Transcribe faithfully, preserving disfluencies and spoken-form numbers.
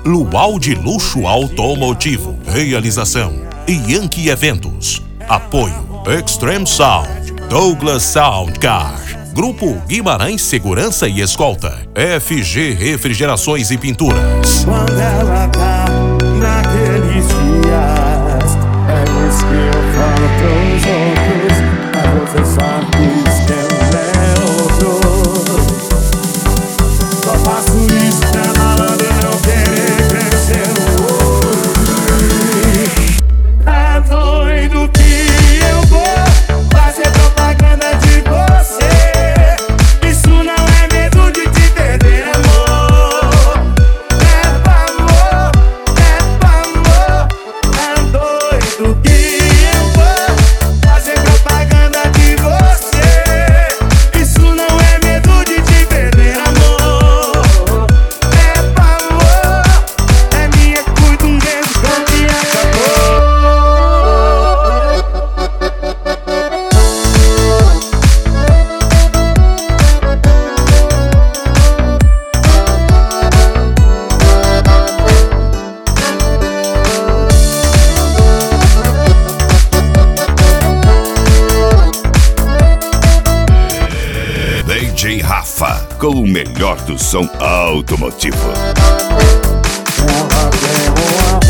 Luau de Luxo Automotivo. Realização Yankee Eventos. Apoio Extreme Sound, Douglas Sound Car, Grupo Guimarães Segurança e Escolta, F G Refrigerações e Pinturas. Quando ela tá naqueles dias, é isso que eu falo pros outros, mas você sabe que eu é outro. Só faço isso pra malandro não querer crescer no olho. Tá doido que eu vou fazer propaganda de você. Isso não é medo de te perder, amor. É amor, é amor. Tá doido que eu vou fazer propaganda de você. Isso não é medo de te perder, amor. É amor, é minha, cuida um beijo quando que acabou. D J Rafa, com o melhor do som automotivo. Ela tem uma